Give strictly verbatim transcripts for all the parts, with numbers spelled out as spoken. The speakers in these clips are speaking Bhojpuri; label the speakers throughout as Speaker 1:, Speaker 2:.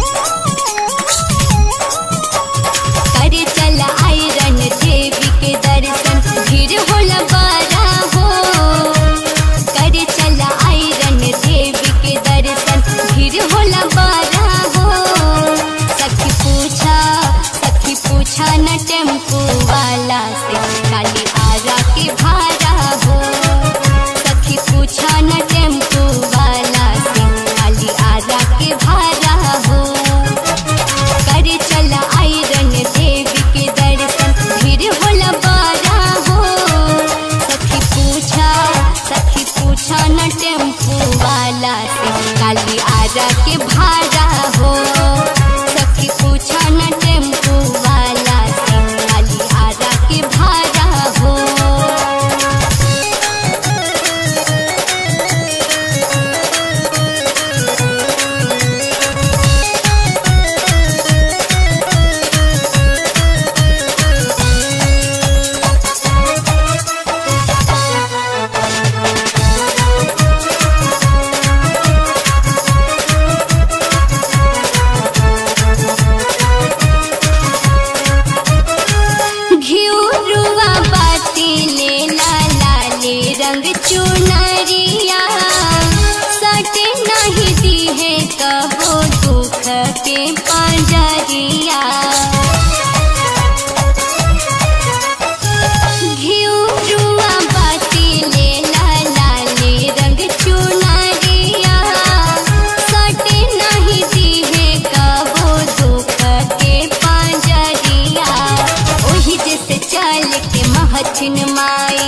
Speaker 1: करे चला आयरन देवी के दर्शन भीड़ होला बारा हो। करे चला आयरन देवी के दर्शन भीड़ होला बारा हो। सखी पूछा सखी पूछा न टेम्पू वाला से काली आरा के भाड़ा हो। सखी पूछा न टेम्पू वाला से काली आरा के भाड़ा हो। करे चला आयरन देवी के दर्शन भीड़ होला बारा हो। सखी पूछा सखी पूछा न टेम्पू वाला से काली आरा के भाड़ा हो। सखी पूछा न टेम्पू वाला से काली आरा के भाड़ा हो। घिउरुआ बाती ले लाला ले रंग चुनरिया सटे नहीं दी है कहो दुख के पंजरिया। घिउरुआ बाती ले लाला ले रंग चुनरिया सटे नहीं दी है कहो दुख के पंजरिया। ओही जैसे चल के महथिन माई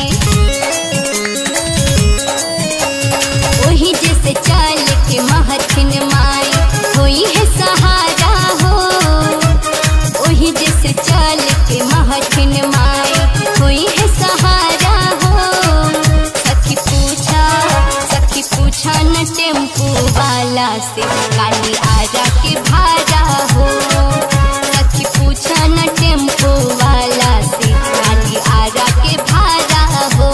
Speaker 1: ओही जैसे चल के महथिन माई होई है सहारा हो। ओही जैसे चल के महथिन माई होई है सहारा हो। सखी पूछा सखी पूछा न टेम्पू वाला से काली आरा के भाड़ा हो। सखी पूछा न टेम्पू वाला से काली आरा के भाड़ा हो।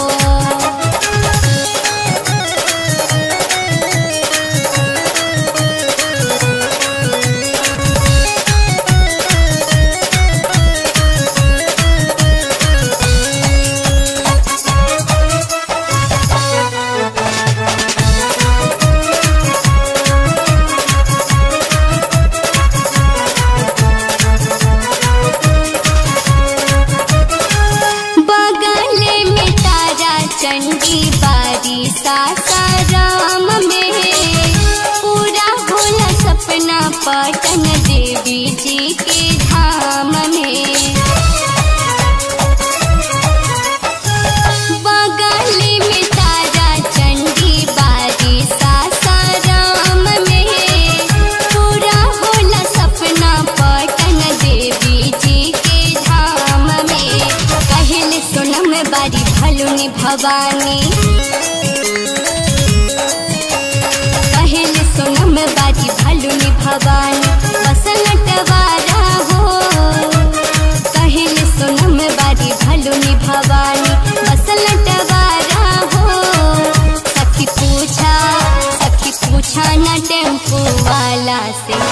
Speaker 1: बगले में तारा चंडी बारी सासाराम में पूरा होला सपना पटन देवी जी के धाम में। बगले में तारा चंडी बारी सासाराम में पूरा होला सपना पटन देवी जी के धाम में। कहले सोनम बारी भलुनी भवानी कहले सोनम बारी भलुनी भवानी बसल टवारा हो। कहले सोनम बारी भलुनी भवानी बसल टवारा हो। सखी पूछा सखी पूछा न टेम्पू वाला से